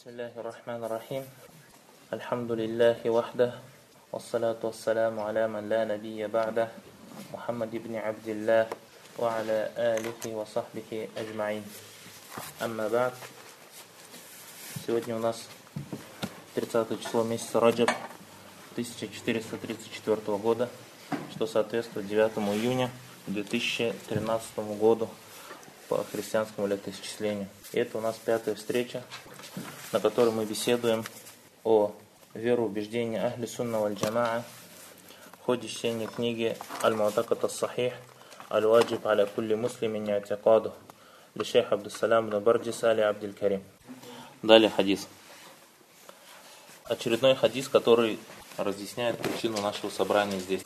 Бисмиллахи рахмани рахим. Альхамдулиллахи вахда. Вассалату вассаламу аля ман ла набия ба'да. Мухаммад ибн Абдиллах. Ва аля алихи ва сахбихи аджмаин. Амма ба'д. Сегодня у нас 30 число месяца Раджаб 1434 года, что соответствует 9 июня 2013 году по христианскому летоисчислению. И это у нас 5-я встреча, на которой мы беседуем о вероубеждении Ахли Сунна валь Джамаа в ходе чтения книги Аль-Муатакат ас-Сахих Аль-Ваджиб аля кулли муслимин и'тикаду ли шейх Абдуссалям ибн Барджис али Абдиль Карим. Далее хадис. Очередной хадис, который разъясняет причину нашего собрания здесь.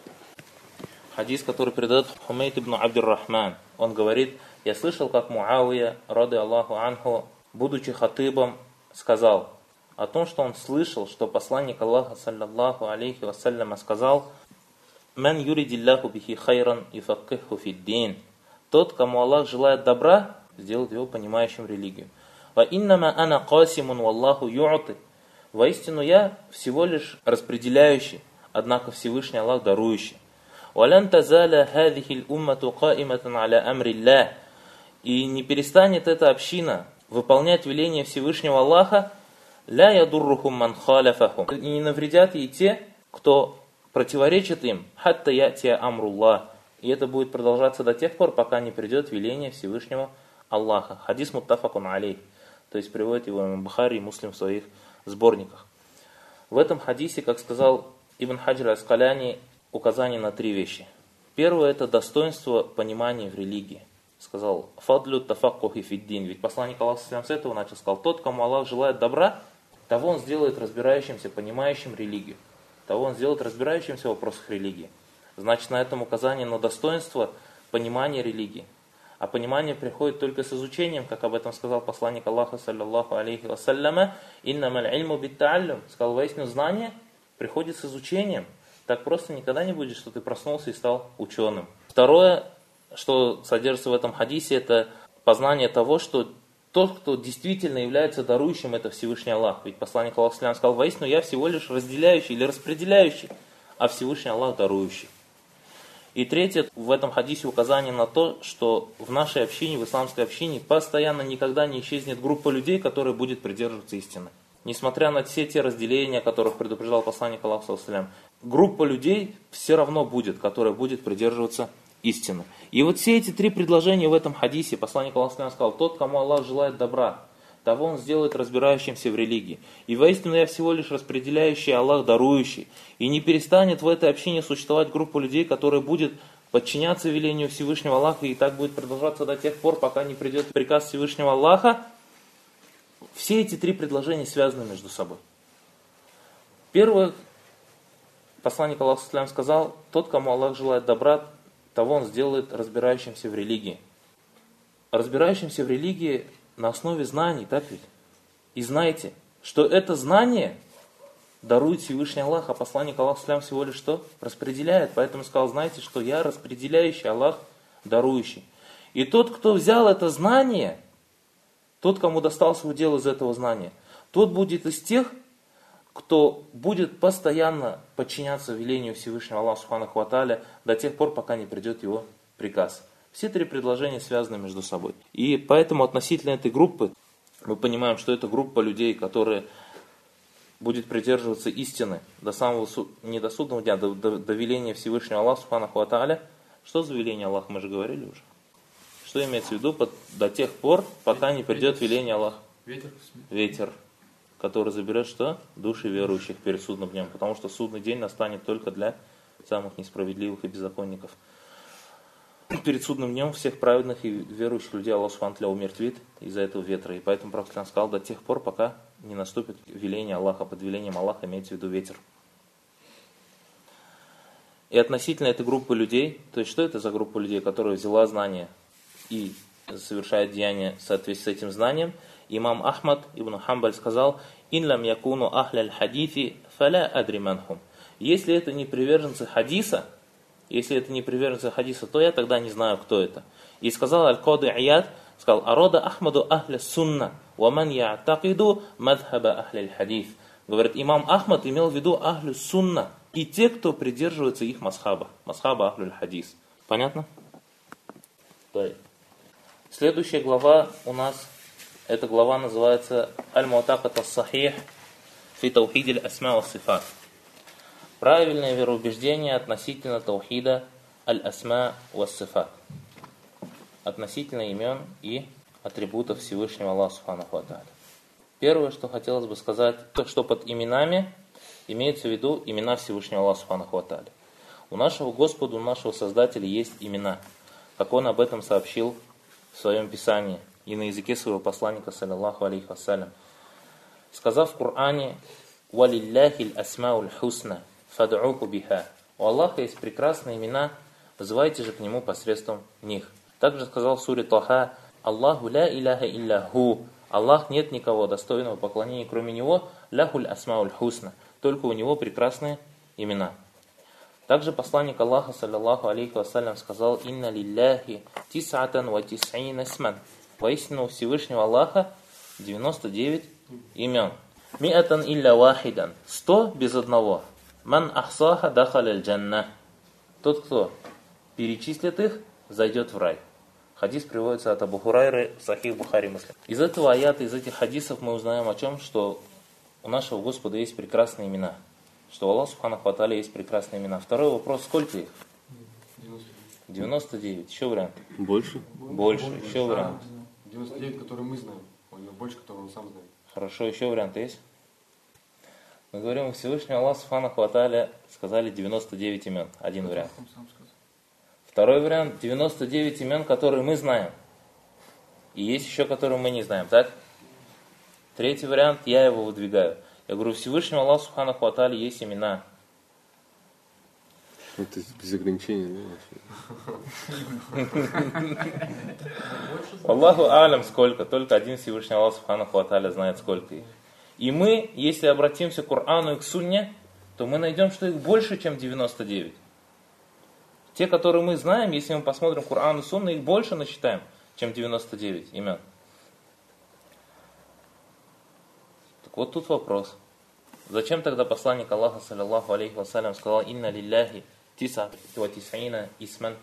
Хадис, который передает Хумейд ибн Абдир-Рахман. Он говорит: я слышал, как Муавия, рады Аллаху анху, будучи хатыбом, сказал о том, что он слышал, что посланник Аллаха, саллаллаху алейхи вассаляма, сказал: «Ман юридиллаху бихи хайран юфаккиху фиддин». Тот, кому Аллах желает добра, сделает его понимающим религию. «Ва иннама ана касимун валлаху ю'ти». Воистину я всего лишь распределяющий, однако Всевышний Аллах дарующий. «Валян тазаля хадихиль уммату каиматан аля амриллах». И не перестанет эта община выполнять веление Всевышнего Аллаха, ля ядуррухум ман халяфахум, и не навредят ей те, кто противоречит им, хатта ятия амруллах. И это будет продолжаться до тех пор, пока не придет веление Всевышнего Аллаха. Хадис муттафакун алейх, то есть приводит его имам Бухари и Муслим в своих сборниках. В этом хадисе, как сказал Ибн Хаджар ас-Скаляни, указание на 3 вещи. Первое — это достоинство понимания в религии. Сказал: «Фадлю тафаккухи фиддин». Ведь посланник Аллаха с этого начал, сказал: тот, кому Аллах желает добра, того он сделает разбирающимся, понимающим религию. Того он сделает разбирающимся в вопросах религии. Значит, на этом указание на достоинство понимания религии. А понимание приходит только с изучением, как об этом сказал посланник Аллаха, саллаллаху алейхи вассаляма: «Иннамаль ильму биттааллюм». Сказал: воистину знание приходит с изучением. Так просто никогда не будет, что ты проснулся и стал ученым. Второе, что содержится в этом хадисе, это познание того, что тот, кто действительно является дарующим, это Всевышний Аллах. Ведь посланник Аллаха сказал: воистину я всего лишь разделяющий или распределяющий, а Всевышний Аллах дарующий. И третье, в этом хадисе указание на то, что в нашей общине, в исламской общине, постоянно никогда не исчезнет группа людей, которая будет придерживаться истины. Несмотря на все те разделения, о которых предупреждал посланник Аллаха, группа людей все равно будет, которая будет придерживаться истины. И вот все эти 3 предложения в этом хадисе посланник Аллаха сказал: тот, кому Аллах желает добра, того он сделает разбирающимся в религии. И воистину я всего лишь распределяющий, Аллах дарующий. И не перестанет в этой общине существовать группа людей, которая будет подчиняться велению Всевышнего Аллаха, и так будет продолжаться до тех пор, пока не придет приказ Всевышнего Аллаха. Все эти 3 предложения связаны между собой. Первое, посланник Аллаха сказал: тот, кому Аллах желает добра, того он сделает разбирающимся в религии. Разбирающимся в религии на основе знаний, так ведь? И знайте, что это знание дарует Всевышний Аллах, а посланник Аллаха всего лишь что? Распределяет. Поэтому сказал: знаете, что я распределяющий, Аллах дарующий. И тот, кто взял это знание, тот, кому достался удел из этого знания, тот будет из тех, кто будет постоянно подчиняться велению Всевышнего Аллаха Субханаху ва Тааля до тех пор, пока не придет его приказ. Все 3 предложения связаны между собой. И поэтому относительно этой группы мы понимаем, что это группа людей, которая будет придерживаться истины до самого, не до судного дня, до веления Всевышнего Аллаха Субханаху ва Тааля. Что за веление Аллаха, мы же говорили уже. Что имеется в виду? До тех пор, пока не придет веление Аллаха. Ветер, который заберет что? Души верующих перед судным днем. Потому что судный день настанет только для самых несправедливых и беззаконников. Перед судным днем всех праведных и верующих людей Аллах Субхану ва Тааля умертвит из-за этого ветра. И поэтому Пророк сказал: до тех пор, пока не наступит веление Аллаха. Под велением Аллаха имеется в виду ветер. И относительно этой группы людей, то есть что это за группа людей, которая взяла знания и совершает деяния в соответствии с этим знанием, имам Ахмад ибн Хамбаль сказал: «Ин лам якуну ахляль хадифи фаля адри манхум». Если это не приверженцы хадиса, то я тогда не знаю, кто это. И сказал Аль-Кади Ияд, сказал: «Арода Ахмаду ахля сунна, وَمَنْ يَعْتَقِدُ مَذْهَبَ أَهْلِ الْحَدِيثِ. Говорит, имам Ахмад имел в виду ахлю сунна и те, кто придерживается их масхаба ахлю хадис. Понятно? Следующая глава у нас, эта глава называется «Аль-Муатакат ас-Сахих фи таухид аль-асма ва-сифат». Правильное вероубеждение относительно таухида аль-асма ва-сифат. Относительно имен и атрибутов Всевышнего Аллаха Субханаху ва Тааля. Первое, что хотелось бы сказать, что под именами имеется в виду имена Всевышнего Аллаха Субханаху ва Тааля. У нашего Господа, у нашего Создателя есть имена, как Он об этом сообщил в своем Писании и на языке своего посланника, саллаллаху алейхи вассалям, сказав в Коране: «Валилляхи асмауль хусна, фад'уху биха». У Аллаха есть прекрасные имена, вызывайте же к Нему посредством них. Также сказал в суре Таха: «Аллаху ля иляха илля ху». Аллах, нет никого достойного поклонения, кроме Него, ляхуль асмауль хусна. Только у Него прекрасные имена. Также посланник Аллаха, саллаллаху алейхи вассалям, сказал: «Инна лилляхи тис'атан ва тис'ин исман». Воистину у Всевышнего Аллаха 99 имен. Миатан илля вахидан. 100 без одного. Ман ахсаха дахаль аль-джанна. Тот, кто перечислит их, зайдет в рай. Хадис приводится от Абу Хурайры, Сахих Бухари Муслим. Из этого аята, из этих хадисов мы узнаем о чем, что у нашего Господа есть прекрасные имена. Что у Аллаха Субханаху ва Тааля есть прекрасные имена. Второй вопрос: сколько их? 99. Еще вариант? Больше. Еще вариант? 99, которые мы знаем. Больше, которые он сам знает. Хорошо, еще вариант есть? Мы говорим, у Всевышнего Аллаха Субханаху ва Тааля сказали 99 имен. Один вариант. Второй вариант: 99 имен, которые мы знаем. И есть еще, которые мы не знаем, так? Третий вариант, я его выдвигаю. Я говорю, у Всевышнего Аллаха Субханаху ва Тааля есть имена. Это без ограничений, да? Аллаху алям сколько, только один Всевышний Аллах Субханаху ва Тааля знает сколько их. И мы, если обратимся к Корану и к Сунне, то мы найдем, что их больше, чем 99. Те, которые мы знаем, если мы посмотрим Коран и Сунну, их больше насчитаем, чем 99 имен. Так вот тут вопрос. Зачем тогда посланник Аллаха, саллаллаху алейхи вассалям, сказал: «Инна лилляхи тиса ва тис'ина исман»?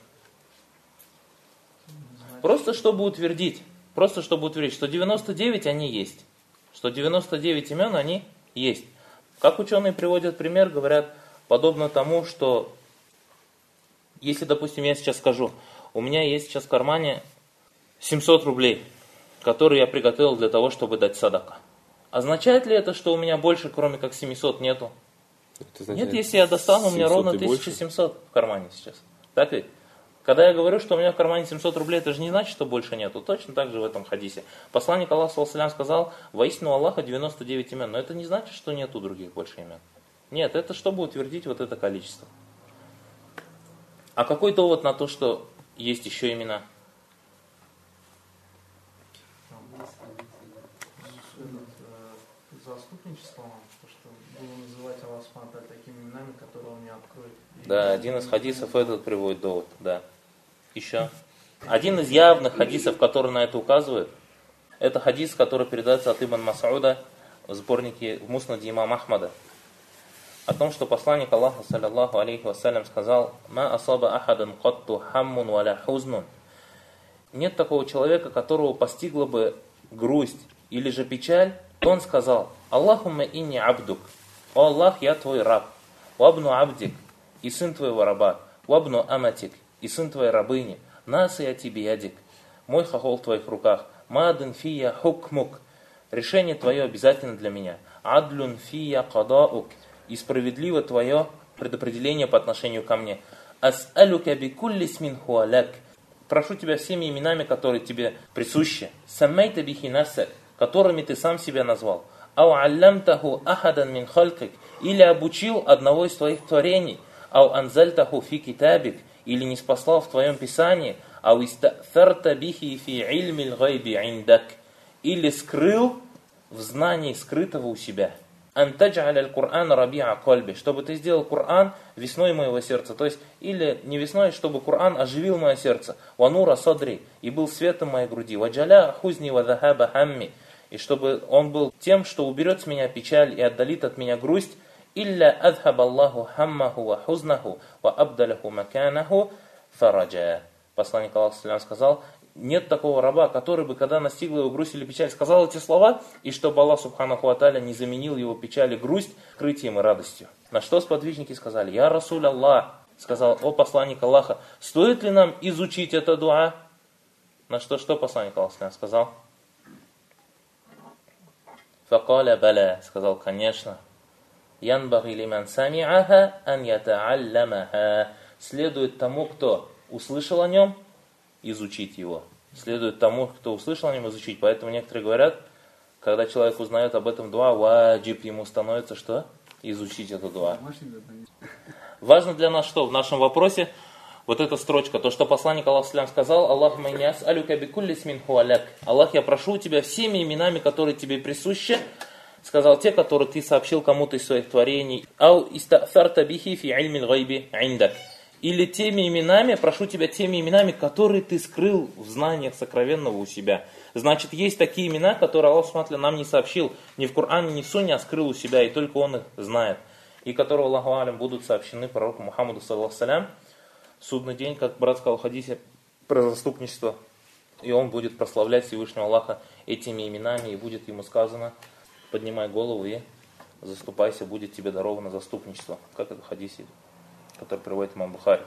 Просто чтобы утвердить, что 99 они есть. Что 99 имен они есть. Как ученые приводят пример, говорят, подобно тому, что если, допустим, я сейчас скажу, у меня есть сейчас в кармане 700 рублей, которые я приготовил для того, чтобы дать садака. Означает ли это, что у меня больше, кроме как 700, нету? Нет, если я достану, у меня ровно 1700 в кармане сейчас. Так ведь? Когда я говорю, что у меня в кармане 700 рублей, это же не значит, что больше нету. Точно так же в этом хадисе. Посланник Аллаха, саллаллаху алейхи ва саллям, сказал: «Воистину у Аллаха 99 имен». Но это не значит, что нету других больше имен. Нет, это чтобы утвердить вот это количество. А какой довод на то, что есть еще имена? Заступничество, что буду называть Аллаха Субхану такими именами, которые он мне откроет. Да, один из хадисов этот приводит довод, да. Еще. Один из явных хадисов, который на это указывает, это хадис, который передается от Ибн Мас'уда в сборнике в Муснаде имама Ахмада. О том, что посланник Аллаха, саллаллаху алейхи вассалям, сказал: «Ма асаба ахадан катту хаммун валя хузнун». Нет такого человека, которого постигла бы грусть или же печаль. Он сказал: «Аллахумма инни абдук». «О Аллах, я твой раб». «Вабну абдик», и сын твоего раба. «Вабну аматик», и сын твоей рабыни. «Насы я тебе ядик», мой хохол в твоих руках. «Мадын фия хукмук», решение твое обязательно для меня. «Адлюн фия кадаук», и справедливо твое предопределение по отношению ко мне. «Ас'алюка бикулли смин хуаляк», прошу тебя всеми именами, которые тебе присущи. «Саммайта бихи нафсак», которыми ты сам себя назвал. «Ау аллямтаху ахадан мин халькик», или обучил одного из твоих творений. «Ау анзальтаху фи китабик», или не спаслал в твоем писании. «Ау иста'фарта бихи фи ильмил гайби индак», или скрыл в знании скрытого у себя. «Антадж'аля аль-Кур'ан раби'a кальби», чтобы ты сделал Кур'ан весной моего сердца. То есть, или не весной, чтобы Кур'ан оживил мое сердце. «Ванура садри», и был светом моей груди. «Ваджаля хузни ва захаба хамми», и чтобы он был тем, что уберет с меня печаль и отдалит от меня грусть. Илля адхаба Аллаху хаммаху ва хузнаху ва абдаляху маканаху фараджа. Посланник Аллаха сказал, нет такого раба, который бы, когда настигла его грусть или печаль, сказал эти слова, и чтобы Аллах Субханаху ва Тааля не заменил его печаль и грусть открытием и радостью. На что сподвижники сказали, я Расуль Аллах, сказал, о посланник Аллаха, стоит ли нам изучить это дуа? На что посланник Аллаха сказал? Факаля баля, сказал, конечно. Янбаги лиман сами'аха ан ята'алламаха. Следует тому, кто услышал о нем, изучить его. Следует тому, кто услышал о нем, изучить. Поэтому некоторые говорят, когда человек узнает об этом дуа, ваджиб, ему становится что? Изучить это дуа. Важно для нас что? В нашем вопросе вот эта строчка, то, что посланник Аллаха сказал, Аллахумма инни ас'алюка бикулли исмин хуа лак. Аллах, я прошу у тебя всеми именами, которые тебе присущи, сказал те, которые ты сообщил кому-то из своих творений, ау иста'фарта бихи фи ильмил гайби индак. Или теми именами, прошу тебя теми именами, которые ты скрыл в знаниях сокровенного у себя. Значит, есть такие имена, которые Аллах Субхану нам не сообщил ни в Коране, ни в Сунне, а скрыл у себя, и только Он их знает. И которые, Аллаху алям, будут сообщены пророку Мухаммаду, саллаллаху салям, в судный день, как брат сказал в хадисе, про заступничество. И он будет прославлять Всевышнего Аллаха этими именами, и будет ему сказано, поднимай голову и заступайся, будет тебе даровано заступничество. Как это в хадисе, который приводит имам Бухари.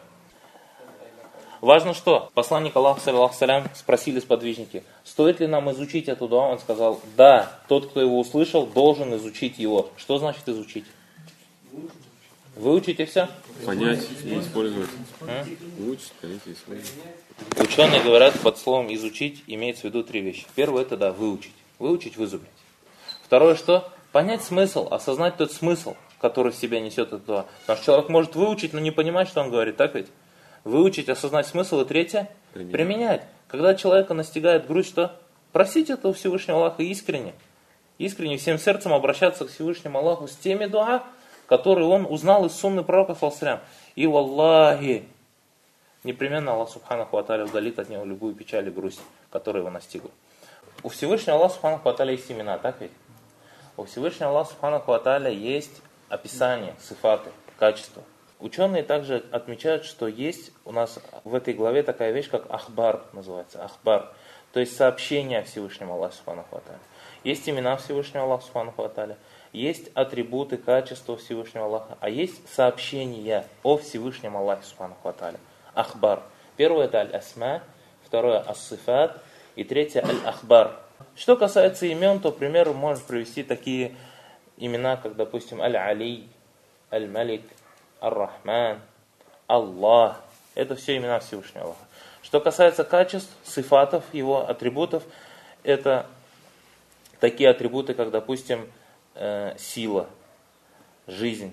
Важно что? Посланник Аллаха, саллаллаху салям, спросили сподвижники, стоит ли нам изучить эту дуа? Он сказал, да, тот, кто его услышал, должен изучить его. Что значит изучить? Выучить и все? Понять и использовать. Выучить, понять и использовать. Ученые говорят, под словом изучить имеется в виду три вещи. Первое это да, выучить. Выучить, вызубрить. Второе что? Понять смысл, осознать тот смысл, который в себя несет эта дуа. Потому что человек может выучить, но не понимать, что он говорит, так ведь? Выучить, осознать смысл. И третье, применять. Когда человека настигает грусть, что? Просить этого Всевышнего Аллаха искренне. Искренне, всем сердцем обращаться к Всевышнему Аллаху с теми дуа, которые он узнал из сунны пророка, саллаллаху. И валлахи, непременно Аллах Субханаху ва Тааля удалит от него любую печаль и грусть, которая его настигла. У Всевышнего Аллаха Субханаху ва Тааля есть имена, так ведь? У Всевышнего Аллаха Субханаху ва Тааля есть описание, сифаты, качества. Ученые также отмечают, что есть у нас в этой главе такая вещь, как ахбар, называется, ахбар. То есть сообщение о Всевышнем Аллахе Субханаху ва Тааля. Есть имена Всевышнего Аллаха Субханаху ва Тааля. Есть атрибуты, качества Всевышнего Аллаха, а есть сообщения о Всевышнем Аллахе Субханаху ва Тааля. Ахбар. Первое это аль-асма, второе ас-сифат и третье аль-ахбар. Что касается имен, то, к примеру, можно привести такие имена, как, допустим, аль-али, аль-малик, ар-рахман, Аллах. Это все имена Всевышнего Аллаха. Что касается качеств, сифатов, его атрибутов, это такие атрибуты, как, допустим, сила, жизнь,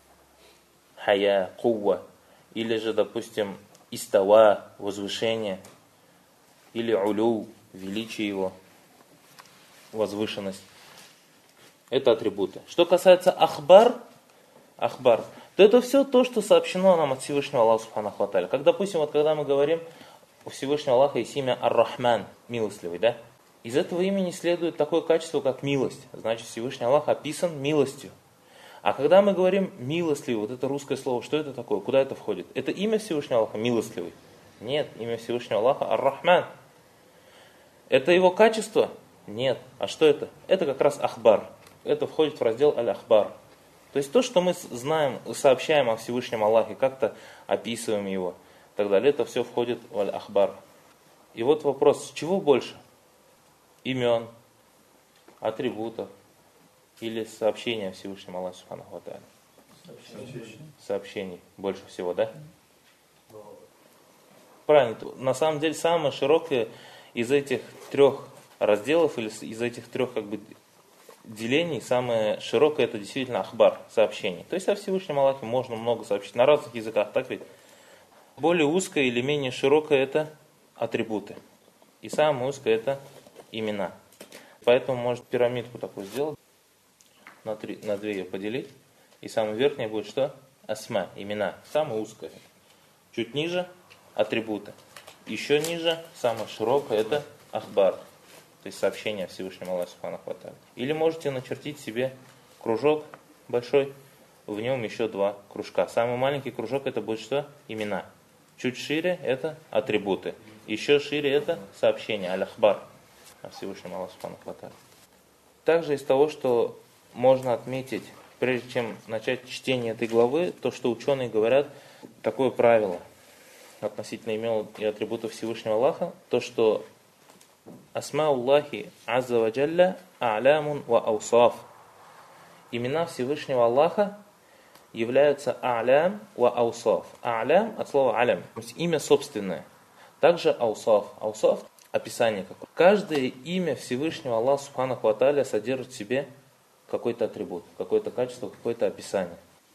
хая, кувва, или же, допустим, истава, возвышение, или улю, величие его, возвышенность. Это атрибуты. Что касается ахбар, то это все то, что сообщено нам от Всевышнего Аллаха Субханаху ва Тааля. Как, допустим, вот когда мы говорим, у Всевышнего Аллаха есть имя Ар-Рахман, милостливый, да? Из этого имени следует такое качество, как милость. Значит, Всевышний Аллах описан милостью. А когда мы говорим милостливый, вот это русское слово, что это такое? Куда это входит? Это имя Всевышнего Аллаха милостливый? Нет, имя Всевышнего Аллаха Ар-Рахман. Это его качество? Нет. А что это? Это как раз ахбар. Это входит в раздел аль-ахбар. То есть то, что мы знаем, сообщаем о Всевышнем Аллахе, как-то описываем его, и так далее, это все входит в аль-ахбар. И вот вопрос, чего больше? Имен, атрибутов или сообщения о Всевышнем Аллахе Субханаху ва Тааля? Сообщений больше всего, да? Правильно. На самом деле самое широкое из этих трех разделов или из этих трех делений, самое широкое это действительно ахбар, сообщение. То есть о Всевышнем Аллахе можно много сообщить на разных языках, так ведь? Более узкое или менее широкое это атрибуты. И самое узкое это имена. Поэтому может пирамидку такую сделать, на две ее поделить. И самое верхнее будет что? Асма, имена. Самое узкое. Чуть ниже атрибуты. Еще ниже, самое широкое это ахбар. то есть сообщение о Всевышнем Аллахе Субханаху ва Тааля. Или можете начертить себе кружок большой, в нем еще 2 кружка. Самый маленький кружок это будет что? Имена. Чуть шире это атрибуты. Еще шире это сообщение, аль-ахбар о Всевышнем Аллахе Субханаху ва Тааля. Также из того, что можно отметить, прежде чем начать чтение этой главы, то, что ученые говорят, такое правило относительно имен и атрибутов Всевышнего Аллаха, то, что асмауллахи азза ва джалля а'лямун ва аусаф. Имена Всевышнего Аллаха являются а'лям ва аусаф. А'лям от слова алям, то есть имя собственное. Также аусаф. Аусаф – описание какое-то. Каждое имя Всевышнего Аллаха Субханаху ва Тааля содержит в себе какой-то атрибут, какое-то качество, какое-то описание.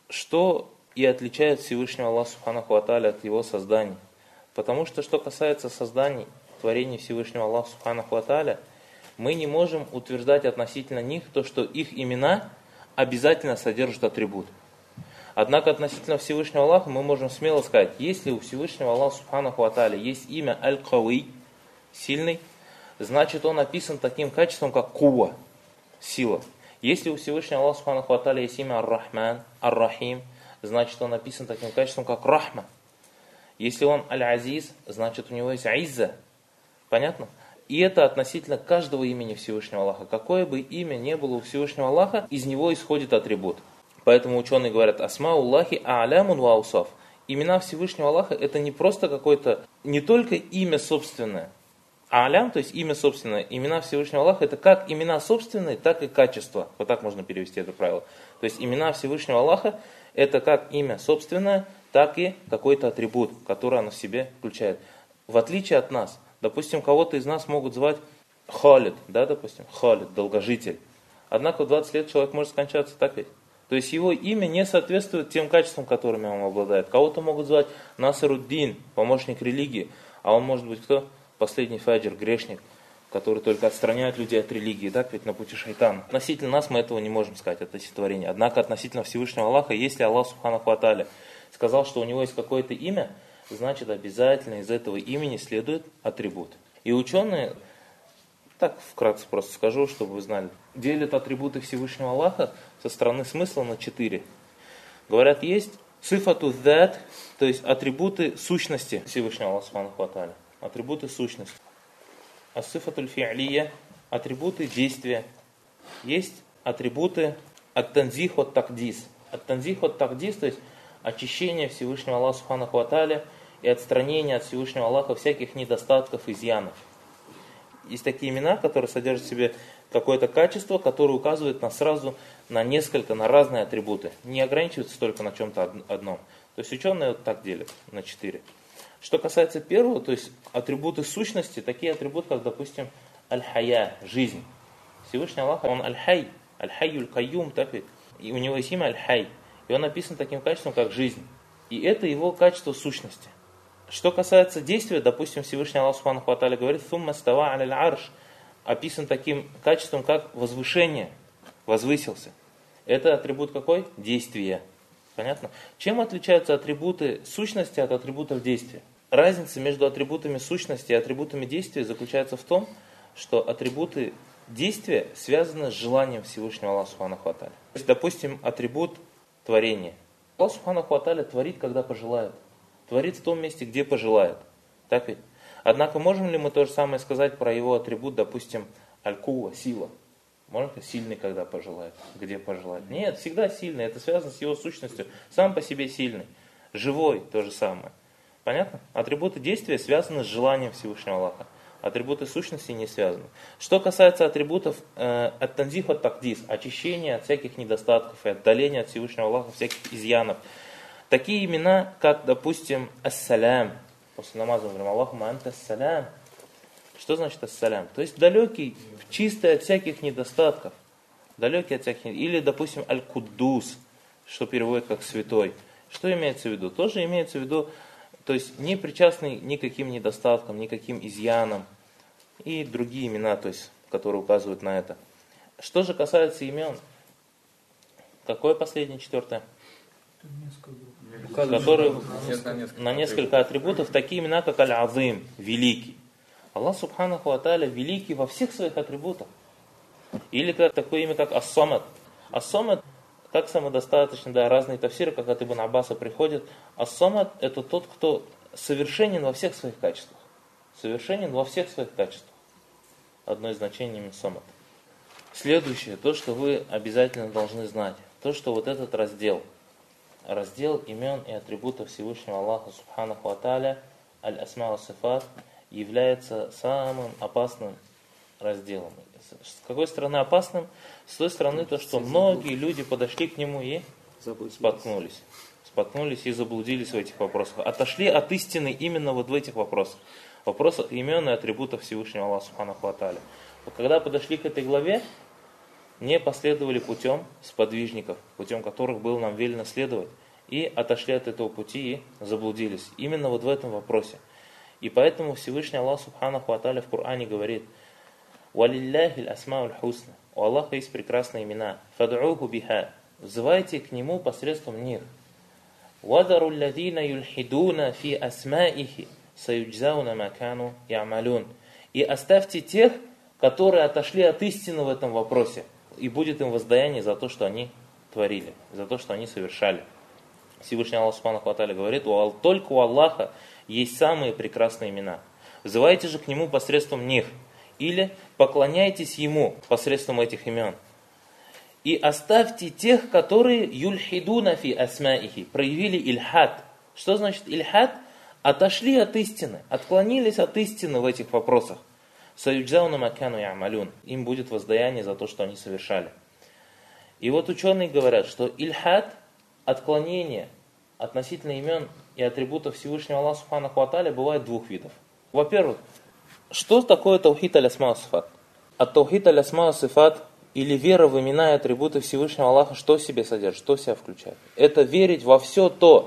Что и отличает Всевышнего Аллаха Субханаху ва Тааля от его созданий. Потому что касается созданий, творений Всевышнего Аллаха Субханаху ва Тааля, мы не можем утверждать относительно них то, что их имена обязательно содержат атрибут. Однако относительно Всевышнего Аллаха мы можем смело сказать, если у Всевышнего Аллаха Субханаху ва Тааля есть имя Аль-Кауи, сильный, значит он описан таким качеством, как Кува, сила. Если у Всевышнего Аллаха Субханаху ва Тааля есть имя Ар-Рахман, Ар-Рахим, значит он описан таким качеством, как Рахма. Если он Аль-Азиз, значит у него есть Айзза. Понятно? И это относительно каждого имени Всевышнего Аллаха. Какое бы имя ни было у Всевышнего Аллаха, из него исходит атрибут. Поэтому ученые говорят, асмауллахи а'лямун ва аусаф. Имена Всевышнего Аллаха это не просто какое-то, не только имя собственное. А'лям, то есть имя собственное. Имена Всевышнего Аллаха это как имена собственные, так и качество. Вот так можно перевести это правило. То есть имена Всевышнего Аллаха это как имя собственное, так и какой-то атрибут, который оно в себе включает. В отличие от нас, допустим, кого-то из нас могут звать Халид, да, допустим, Халид, долгожитель. Однако в 20 лет человек может скончаться, так ведь? То есть его имя не соответствует тем качествам, которыми он обладает. Кого-то могут звать Насаруддин, помощник религии, а он может быть кто? Последний фаджр, грешник, который только отстраняет людей от религии, так ведь на пути шайтана. Относительно нас мы этого не можем сказать, это стихотворение. Однако относительно Всевышнего Аллаха, если Аллах Субханаху ва Тааля сказал, что у него есть какое-то имя, значит обязательно из этого имени следует атрибут. И ученые, так вкратце просто скажу, чтобы вы знали, делят атрибуты Всевышнего Аллаха со стороны смысла на 4. Говорят, есть цифату зат, то есть атрибуты сущности Всевышнего Аллаха Субханаху ва Тааля. Атрибуты сущности. Ас-сифатуль фи'лия, атрибуты действия. Есть атрибуты ат-танзих от-такдис. Ат-танзих от-такдис, то есть очищение Всевышнего Аллаха Субханаху ва Тааля и отстранение от Всевышнего Аллаха всяких недостатков, изъянов. Есть такие имена, которые содержат в себе какое-то качество, которое указывает сразу на несколько, на разные атрибуты. Не ограничивается только на чем-то одном. То есть ученые вот так делят на 4. Что касается первого, то есть атрибуты сущности, такие атрибуты, как, допустим, аль-хая, жизнь. Всевышний Аллах, он аль-хай, аль-хайюль кайюм, так ведь? И у него есть имя аль-хай. И он описан таким качеством, как жизнь. И это его качество сущности. Что касается действия, допустим, Всевышний Аллах Субханаху ва Тааля говорит, «Сумма става аль арш», описан таким качеством, как возвышение, возвысился. Это атрибут какой? Действия. Понятно? Чем отличаются атрибуты сущности от атрибутов действия? Разница между атрибутами сущности и атрибутами действия заключается в том, что атрибуты действия связаны с желанием Всевышнего Аллаха Субханаху ва Тааля. То есть, допустим, атрибут творения. Аллах Субханаху ва Тааля творит, когда пожелает. Творит в том месте, где пожелает. Так ведь? Однако можем ли мы то же самое сказать про его атрибут, допустим, аль-кува, сила? Можно сказать, сильный, когда пожелает, где пожелает? Нет, всегда сильный, это связано с его сущностью. Сам по себе сильный. Живой, то же самое. Понятно? Атрибуты действия связаны с желанием Всевышнего Аллаха. Атрибуты сущности не связаны. Что касается атрибутов ат-танзих от-такдис, очищения от всяких недостатков и отдаления от Всевышнего Аллаха всяких изъянов, такие имена, как, допустим, ас-салям. После намаза мы говорим, Аллахума анта ас-салям. Что значит ас-салям? То есть далекий, чистый от всяких недостатков. Далекий от всяких. Или, допустим, аль-куддус, что переводит как святой. Что имеется в виду? Тоже имеется в виду, то есть не причастный никаким недостаткам, никаким изъянам. И другие имена, то есть, которые указывают на это. Что же касается имен, какое последнее, 4? Которые на несколько атрибутов, такие имена, как аль-азим, великий. Аллах Субханаху ва Тааля великий во всех своих атрибутах. Или как такое имя, как Ас-Самад. Ас-Самад, как самодостаточно, да, разные тафсиры, как от Ибн Аббаса приходят. Ас-Самад — это тот, кто совершенен во всех своих качествах. Совершенен во всех своих качествах. Одно из значений имени Самад. Следующее, то, что вы обязательно должны знать. То, что вот этот раздел имен и атрибутов Всевышнего Аллаха Субханаху ва Тааля, Аль-Асма ва Сифат, является самым опасным разделом. С какой стороны опасным? С той стороны, то, что многие люди подошли к нему и споткнулись. Споткнулись и заблудились в этих вопросах. Отошли от истины именно вот в этих вопросах. В вопросах имен и атрибутов Всевышнего Аллаха Субханаху ва Тааля. Вот когда подошли к этой главе, не последовали путем сподвижников, путем которых было нам велено следовать, и отошли от этого пути и заблудились. Именно вот в этом вопросе. И поэтому Всевышний Аллах Субханаху ва Тааля в Коране говорит: «Валилляхи асмауль хусна». У Аллаха есть прекрасные имена. «Фад'уху биха». Взывайте к Нему посредством них. «Вадару лладина юльхидуна фи асмаихи саюджзауна макану ямалюн». И оставьте тех, которые отошли от истины в этом вопросе, и будет им воздаяние за то, что они творили, за то, что они совершали. Всевышний Аллах Субханаху ва Тааля говорит: «Только у Аллаха есть самые прекрасные имена. Взывайте же к Нему посредством них, или поклоняйтесь Ему посредством этих имен. И оставьте тех, которые юльхидуна фи асмаихи, проявили ильхад». Что значит ильхад? Отошли от истины, отклонились от истины в этих вопросах. Саюджзауна макану ямалюн. Им будет воздаяние за то, что они совершали. И вот ученые говорят, что ильхад, отклонение относительно имен и атрибутов Всевышнего Аллаха Субханаху ва Тааля, бывает двух видов. Во-первых, что такое таухид аль-асма ва сифат? От таухид аль-асма ва сифат, или вера в имена и атрибуты Всевышнего Аллаха, что в себе содержит, что в себя включает? Это верить во все то,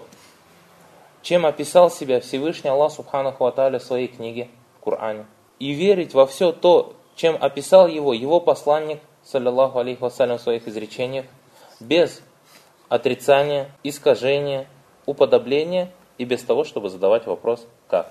чем описал себя Всевышний Аллах Субханаху ва Тааля в своей книге, в Коране. И верить во все то, чем описал его посланник, саллиллаху алейхи вассалям, в своих изречениях, без отрицания, искажения, уподобления и без того, чтобы задавать вопрос «как?».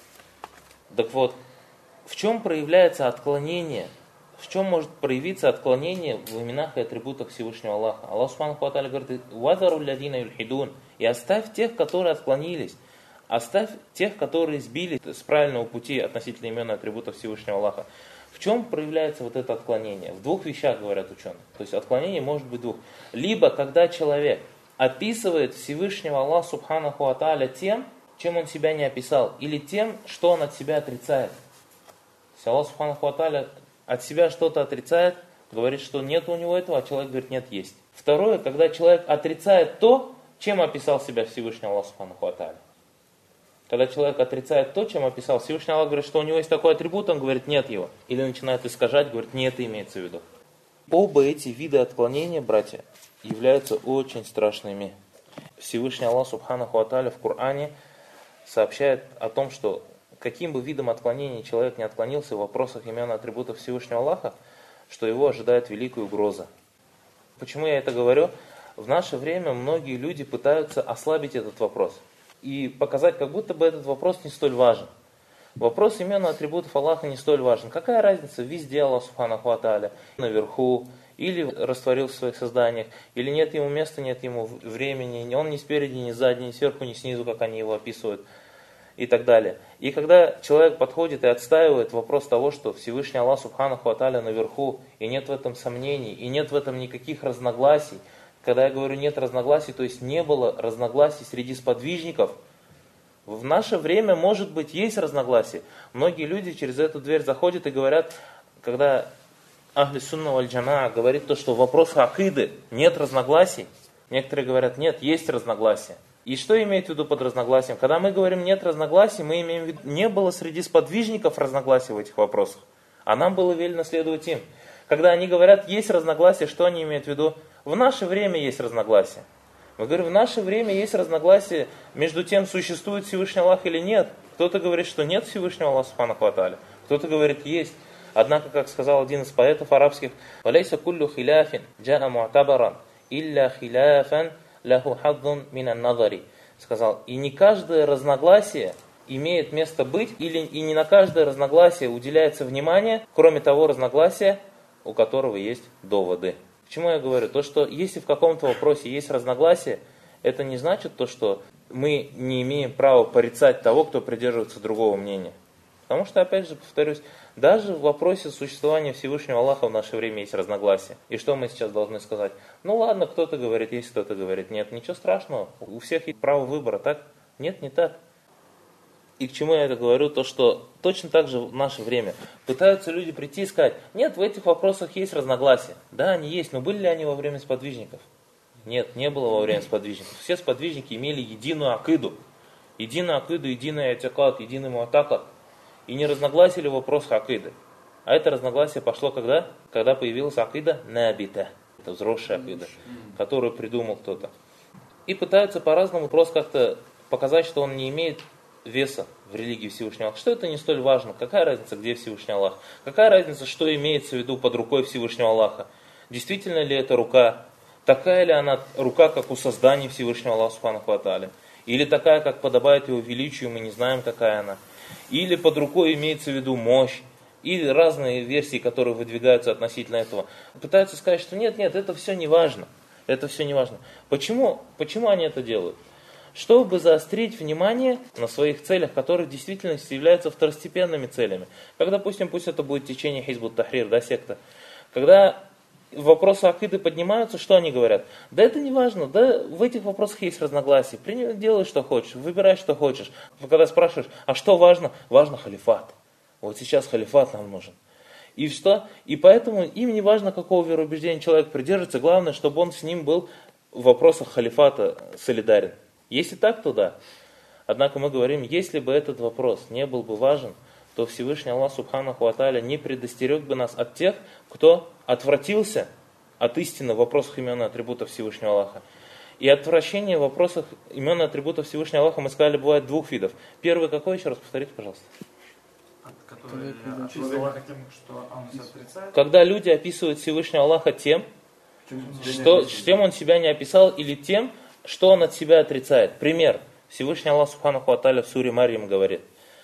Так вот, в чем проявляется отклонение, в чем может проявиться отклонение в именах и атрибутах Всевышнего Аллаха? Аллах Субханаху ва Тааля говорит: «Вазару лядина юльхидун». И оставь тех, которые отклонились. Оставь тех, которые сбили с правильного пути относительно имен и атрибутов Всевышнего Аллаха. В чем проявляется вот это отклонение? В двух вещах, говорят ученые. То есть отклонение может быть двух. Либо когда человек описывает Всевышнего Аллаха Субханаху ва Тааля тем, чем он себя не описал, или тем, что он от себя отрицает. То есть Аллах Субханаху ва Тааля от себя что-то отрицает, говорит, что нет у него этого, а человек говорит: нет, есть. Второе, когда человек отрицает то, чем описал себя Всевышний Аллах Субханаху ва Тааля. Когда человек отрицает то, чем описал Всевышний Аллах, говорит, что у него есть такой атрибут, он говорит: нет его. Или начинает искажать, говорит: не это имеется в виду. Оба эти вида отклонения, братья, являются очень страшными. Всевышний Аллах Субханаху ва Тааля в Коране сообщает о том, что каким бы видом отклонения человек не отклонился в вопросах имен и атрибутов Всевышнего Аллаха, что его ожидает великая угроза. Почему я это говорю? В наше время многие люди пытаются ослабить этот вопрос и показать, как будто бы этот вопрос не столь важен. Вопрос имен и атрибутов Аллаха не столь важен. Какая разница, везде Аллах Субханаху ва Тааля, наверху, или растворился в своих созданиях, или нет ему места, нет ему времени, он ни спереди, ни сзади, ни сверху, ни снизу, как они его описывают, и так далее. И когда человек подходит и отстаивает вопрос того, что Всевышний Аллах Субханаху ва Тааля наверху, и нет в этом сомнений, и нет в этом никаких разногласий. Когда я говорю нет разногласий, то есть не было разногласий среди сподвижников. В наше время, может быть, есть разногласия. Многие люди через эту дверь заходят и говорят, когда Ахли Сунна валь Джамаа говорит то, что в вопросах акиды нет разногласий, некоторые говорят: нет, есть разногласия. И что имеет в виду под разногласием? Когда мы говорим нет разногласий, мы имеем в виду, не было среди сподвижников разногласий в этих вопросах, а нам было велено следовать им. Когда они говорят есть разногласия, что они имеют в виду? В наше время есть разногласия. Мы говорим, в наше время есть разногласия между тем, существует Всевышний Аллах или нет. Кто-то говорит, что нет Всевышнего Аллаха Субханаху ва Тааля. Кто-то говорит, есть. Однако, как сказал один из поэтов арабских, «Валейса куллю хиляфин джаа му'табаран, илля хиляфан лаху хаддун минан назари». Сказал, и не каждое разногласие имеет место быть, и не на каждое разногласие уделяется внимание, кроме того разногласия, у которого есть доводы. К чему я говорю? То, что если в каком-то вопросе есть разногласие, это не значит то, что мы не имеем права порицать того, кто придерживается другого мнения. Потому что, опять же, повторюсь, даже в вопросе существования Всевышнего Аллаха в наше время есть разногласия. И что мы сейчас должны сказать? Ну ладно, кто-то говорит, есть кто-то говорит, нет, ничего страшного, у всех есть право выбора, так? Нет, не так. И к чему я это говорю? То, что точно так же в наше время пытаются люди прийти и сказать, нет, в этих вопросах есть разногласия. Да, они есть, но были ли они во время сподвижников? Нет, не было во время сподвижников. Все сподвижники имели единую акиду, единый атикад, единый муатакад. И не разногласили в вопросах акиды. А это разногласие пошло когда? Когда появилась акида набита. Это взросшая акида, которую придумал кто-то. И пытаются по-разному просто как-то показать, что он не имеет веса в религии Всевышнего Аллаха. Что это не столь важно? Какая разница, где Всевышний Аллах? Какая разница, что имеется в виду под рукой Всевышнего Аллаха? Действительно ли это рука? Такая ли она рука, как у создания Всевышнего Аллаха Субханаху ва Тааля? Или такая, как подобает его величию, мы не знаем, какая она? Или под рукой имеется в виду мощь? И разные версии, которые выдвигаются относительно этого. Пытаются сказать, что нет, это все не важно. Это все не важно. Почему они это делают? Чтобы заострить внимание на своих целях, которые в действительности являются второстепенными целями. Как, допустим, пусть это будет течение Хизбут Тахрир, да, секта. Когда вопросы акиды поднимаются, что они говорят? Да это не важно, да в этих вопросах есть разногласия. Делай, что хочешь, выбирай, что хочешь. Когда спрашиваешь, а что важно? Важно халифат. Вот сейчас халифат нам нужен. И что? И поэтому им не важно, какого вероубеждения человек придерживается, главное, чтобы он с ним был в вопросах халифата солидарен. Если так, то да. Однако мы говорим, если бы этот вопрос не был бы важен, то Всевышний Аллах Субханаху ва Тааля не предостерег бы нас от тех, кто отвратился от истины в вопросах имен и атрибутов Всевышнего Аллаха. И отвращение в вопросах имен и атрибутов Всевышнего Аллаха, мы сказали, бывает двух видов. Первый какой? Еще раз повторите, пожалуйста. Которые описывают Аллаха тем, что он себя отрицает. Когда люди описывают Всевышнего Аллаха тем, чем он себя не описал, или тем, что он от себя отрицает. Пример. Всевышний Аллах Субханаху ва Тааля в суре Марьям говорит: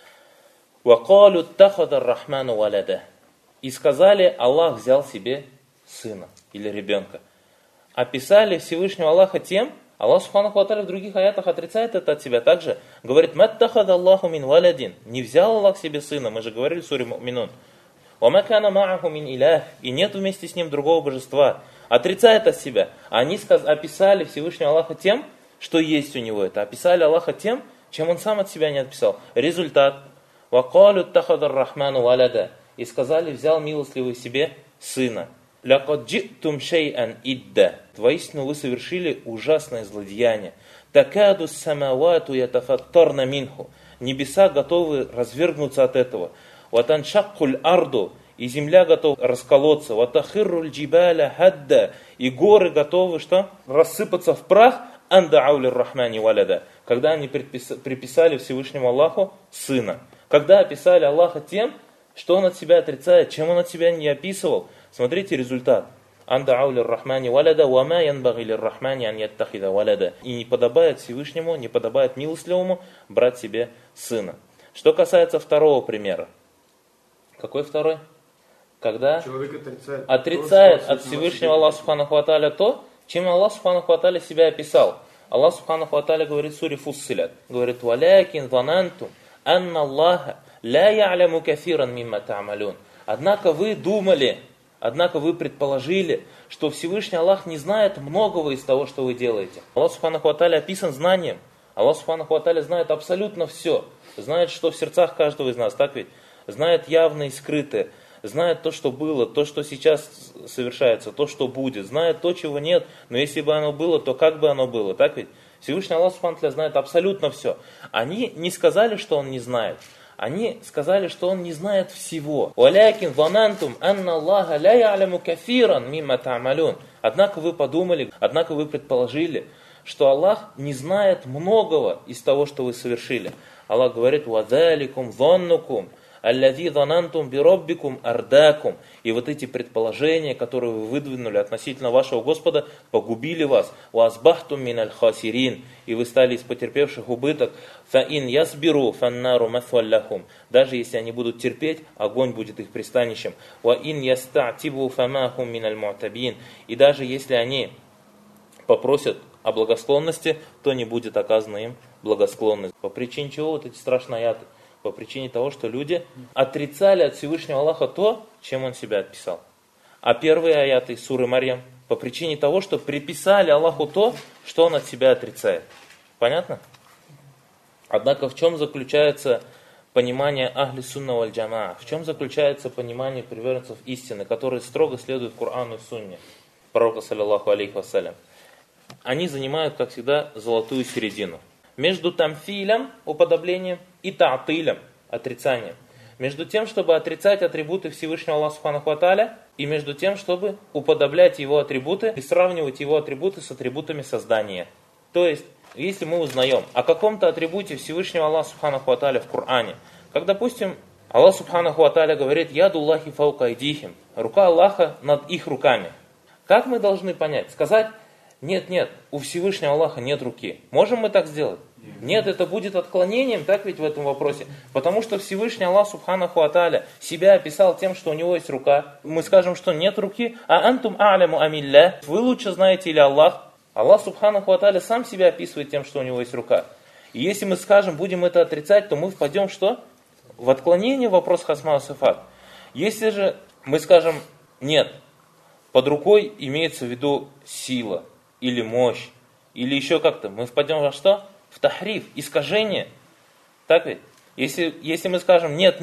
«Вакалу тахада рахману валяда». И сказали, Аллах взял себе сына или ребенка. Описали Всевышнего Аллаха тем, Аллах Субханаху ва Тааля в других аятах отрицает это от себя также. Говорит: «Маттахада Аллаху мин валядин». Не взял Аллах себе сына, мы же говорили в суре Му'минун. «Ва кана ма'аху мин илях». И нет вместе с ним другого божества. Отрицает от себя. Они описали Всевышнего Аллаха тем, что есть у него это. Описали Аллаха тем, чем он сам от себя не описал. Результат. «Вакалу тахадар рахману валяда». И сказали, взял милостливый себе сына. «Лякад джиттум шей'ан идда». Воистину вы совершили ужасное злодеяние. «Такаду самавату ятафаттарна минху». Небеса готовы развергнуться от этого. «Ватаншаккуль арду». И земля готова расколоться. «Ватахирруль джибаля хадда». И горы готовы что? Рассыпаться в прах. «Анда аулир рахмани валяда». Когда они приписали Всевышнему Аллаху сына. Когда описали Аллаха тем, что он от себя отрицает, чем он от себя не описывал. Смотрите результат. «Анда аулир рахмани валяда, вама янбаги лир рахмани ан яттахида валяда». И не подобает Всевышнему, не подобает милостливому брать себе сына. Что касается второго примера. Какой второй? Когда Человек отрицает от Всевышнего Аллаха Субханаху ва Тааля то, чем Аллах Субханаху ва Тааля себя описал. Аллах Субханаху ва Тааля говорит в суре Фуссилят, говорит: «Валякин занантум анна Аллаха ля я'ляму кафиран мимма та'малун». Однако вы думали, однако вы предположили, что Всевышний Аллах не знает многого из того, что вы делаете. Аллах Субханаху ва Тааля описан знанием. Аллах Субханаху ва Тааля знает абсолютно все. Знает, что в сердцах каждого из нас, так ведь? Знает явное и скрытое. Знает то, что было, то, что сейчас совершается, то, что будет. Знает то, чего нет, но если бы оно было, то как бы оно было, так ведь? Всевышний Аллах Субхану ва Тааля знает абсолютно все. Они не сказали, что он не знает. Они сказали, что он не знает всего. «Валякин ванантум анна Аллаха ля я'ляму кафиран мимма та'малун». Однако вы подумали, однако вы предположили, что Аллах не знает многого из того, что вы совершили. Аллах говорит: «Вадаликум заннукум аллази занантум бироббикум ардакум. И вот эти предположения, которые вы выдвинули относительно вашего Господа, погубили вас. Ва асбахтум миналь хасирин. И вы стали из потерпевших убыток. Фа ин ясбиру фаннару маthвалляхум. Даже если они будут терпеть, огонь будет их пристанищем. Ва ин ястатибу фамахум миналь му'табин. И даже если они попросят о благосклонности, то не будет оказана им благосклонность. По причине чего вот эти страшные аяты? По причине того, что люди отрицали от Всевышнего Аллаха то, чем Он себя отписал. А первые аяты из суры Марьям по причине того, что приписали Аллаху то, что Он от себя отрицает. Понятно? Однако в чем заключается понимание ахли сунна валь джамаа? В чем заключается понимание приверженцев истины, которые строго следуют Корану и Сунне пророка, саллаллаху алейхи вассалям? Они занимают, как всегда, золотую середину. Между тамфилем, уподоблением, и та'тилем, отрицанием. Между тем, чтобы отрицать атрибуты Всевышнего Аллаха Субханаху ва Тааля, и между тем, чтобы уподоблять Его атрибуты и сравнивать Его атрибуты с атрибутами создания. То есть, если мы узнаем о каком-то атрибуте Всевышнего Аллаха Субханаху ва Тааля в Коране, как, допустим, Аллах Субханаху ва Тааля говорит «Ядуллахи фаука айдихим», рука Аллаха над их руками. Как мы должны понять? Сказать: нет, у Всевышнего Аллаха нет руки. Можем мы так сделать? Нет, это будет отклонением, так ведь в этом вопросе. Потому что Всевышний Аллах Субханаху ва Тааля себя описал тем, что у него есть рука. Мы скажем, что нет руки. А антум а'ляму амилля. Вы лучше знаете или Аллах? Аллах Субханаху ва Тааля сам себя описывает тем, что у него есть рука. И если мы скажем, будем это отрицать, то мы впадем в что? В отклонение в вопрос асма ва сифат. Если же мы скажем нет, под рукой имеется в виду сила или мощь, или еще как-то, мы впадем во что? В тахриф, искажение. Так ведь? Если мы скажем нет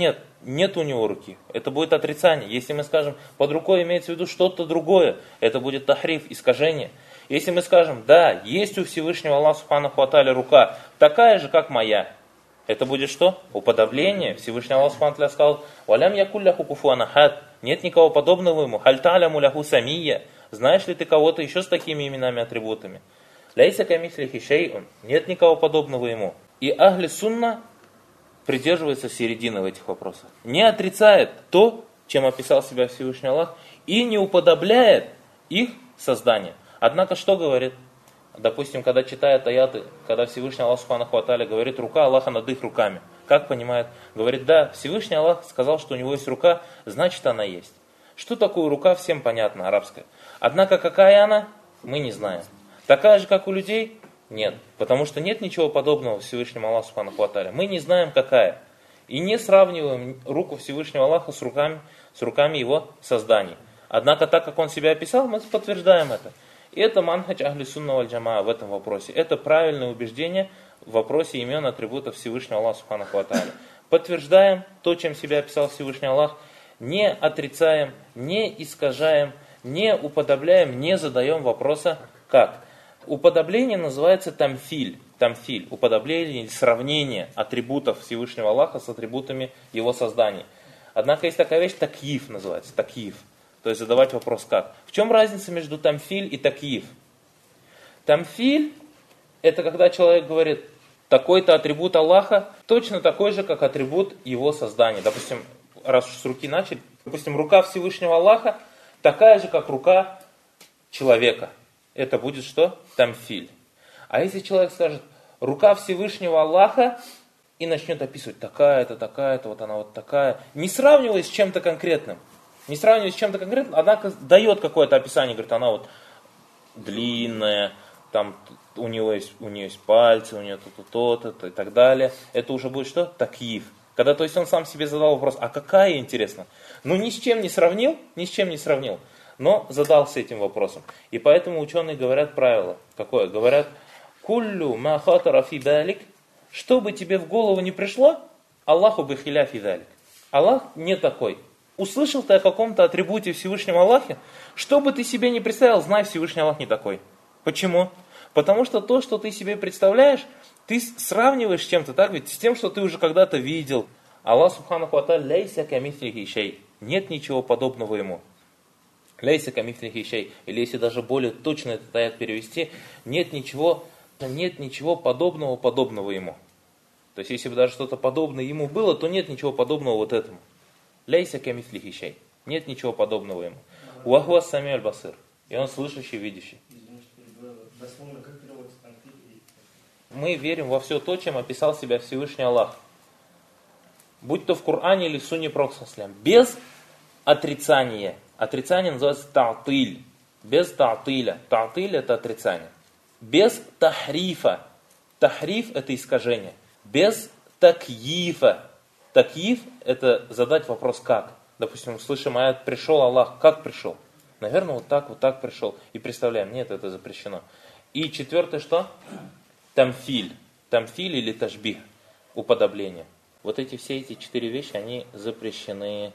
у него руки, это будет отрицание. Если мы скажем под рукой имеется в виду что-то другое, это будет тахриф, искажение. Если мы скажем да, есть у Всевышнего Аллаха Субханаху ва Тааля рука, такая же, как моя, это будет что? Уподобление. Всевышний Аллах Субханаху ва Тааля сказал: «Валям якулляху куфуан ахад». Нет никого подобного ему. «Халь та'ляму ляху самия». Знаешь ли ты кого-то еще с такими именами, атрибутами? «Лейса камислихи шей'ун». Нет никого подобного ему. И ахли сунна придерживается середины в этих вопросах. Не отрицает то, чем описал себя Всевышний Аллах, и не уподобляет их создание. Однако что говорит? Допустим, когда читает аяты, когда Всевышний Аллах Субханаху ва Тааля говорит рука Аллаха над их руками. Как понимает? Говорит, да, Всевышний Аллах сказал, что у него есть рука, значит она есть. Что такое рука, всем понятно, арабская. Однако какая она, мы не знаем. Такая же, как у людей? Нет. Потому что нет ничего подобного Всевышнему Аллаху Субханаху ва Тааля. Мы не знаем, какая. И не сравниваем руку Всевышнего Аллаха с руками его созданий. Однако так, как он себя описал, мы подтверждаем это. И это манхадж ахли сунна валь джамаа в этом вопросе. Это правильное убеждение в вопросе имен атрибутов Всевышнего Аллаха Субханаху ва Тааля. Подтверждаем то, чем себя описал Всевышний Аллах, не отрицаем, не искажаем, не уподобляем, не задаем вопроса как. Уподобление называется тамфиль. Тамфиль, уподобление или сравнение атрибутов Всевышнего Аллаха с атрибутами его созданий. Однако есть такая вещь, такьиф называется, такьиф. То есть задавать вопрос как. В чем разница между тамфиль и такьиф? Тамфиль — это когда человек говорит, такой-то атрибут Аллаха точно такой же, как атрибут его создания. Допустим, раз уж с руки начали, допустим, рука Всевышнего Аллаха такая же, как рука человека. Это будет что? Тамфиль. А если человек скажет, рука Всевышнего Аллаха, и начнет описывать, такая-то, вот она вот такая, не сравнивая с чем-то конкретным, однако дает какое-то описание, говорит, она вот длинная, там у нее есть пальцы, у нее то-то и так далее. Это уже будет что? Такьиф. Когда, то есть он сам себе задал вопрос, а какая, интересно? Ну ни с чем не сравнил, но задался этим вопросом. И поэтому ученые говорят правило. Какое? Говорят, куллю ма хатара фи далик, что бы тебе в голову не пришло, Аллаху би хиляфи далик. Аллах не такой. Услышал ты о каком-то атрибуте Всевышнего Аллахе, что бы ты себе не представил, знай, Всевышний Аллах не такой. Почему? Потому что то, что ты себе представляешь, ты сравниваешь с чем-то, так ведь, с тем, что ты уже когда-то видел. Аллах Субханаху ва Тааля лейса камислихи шей. Нет ничего подобного ему. Лейса камислихи шей. Или если даже более точно этот аят перевести, нет ничего подобного ему. То есть, если бы даже что-то подобное ему было, то нет ничего подобного вот этому. Ляйся камислихи шей. Нет ничего подобного ему. Уахуа сами аль-басир. И он слышащий, видящий. Дословно, как переводится там? Мы верим во все то, чем описал себя Всевышний Аллах. Будь то в Коране или в Сунне Пророка ﷺ. Без отрицания. Отрицание называется та'тиль. Без та'тиля. Та'тиль это отрицание. Без тахрифа. Тахриф это искажение. Без такьифа. Такьиф это задать вопрос как. Допустим, слышим аят, пришел Аллах. Как пришел? Наверное, вот так пришел. И представляем, нет, это запрещено. И четвертое что? Тамфиль. Тамфиль или ташбих. Уподобление. Вот все эти 4 вещи, они запрещены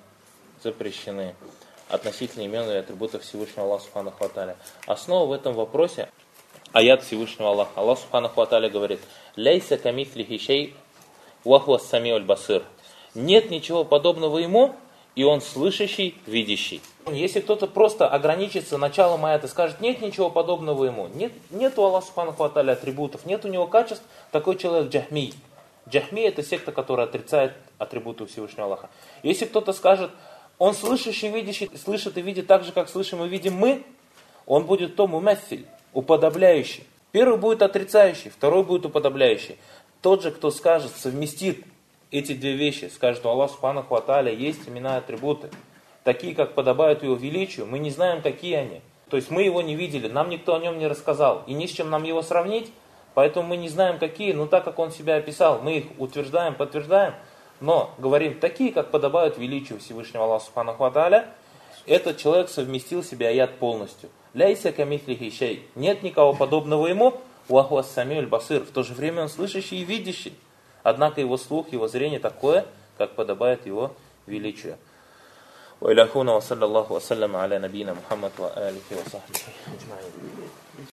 относительно имен и атрибутов Всевышнего Аллаха Субханаху ва Тааля. Основа в этом вопросе аят Всевышнего Аллаха. Аллах Субханаху ва Тааля говорит: «Ляйса камислихи шей ва хуа ас-самиуль басир». Нет ничего подобного ему, и он слышащий, видящий. Если кто-то просто ограничится началом аята и скажет, нет ничего подобного ему, нет у Аллаха Субханаху ва Тааля атрибутов, нет у него качеств, такой человек джахми. Джахми это секта, которая отрицает атрибуты Всевышнего Аллаха. Если кто-то скажет, он слышащий, видящий, слышит и видит так же, как слышим и видим мы, он будет то мумаффиль, уподобляющий. Первый будет отрицающий, второй будет уподобляющий. Тот же, кто скажет, совместит эти 2 вещи, скажет, у Аллаха Субханаху ва Тааля есть имена и атрибуты, такие, как подобают его величию, мы не знаем, какие они. То есть мы его не видели, нам никто о нем не рассказал, и ни с чем нам его сравнить, поэтому мы не знаем, какие, но так, как он себя описал, мы их утверждаем, подтверждаем, но говорим, такие, как подобают величию Всевышнего Аллаха Субханаху ва Тааля, этот человек совместил в себе аят полностью. Ляйся камислихи шей. Нет никого подобного ему, ва хуа ас-самиуль басир. В то же время он слышащий и видящий. Однако его слух, его зрение такое, как подобает его величию. Ва иляхуна ва саллаллаху ва саллама аля набийна Мухаммад ва алихи ва сахбихи аджмаин.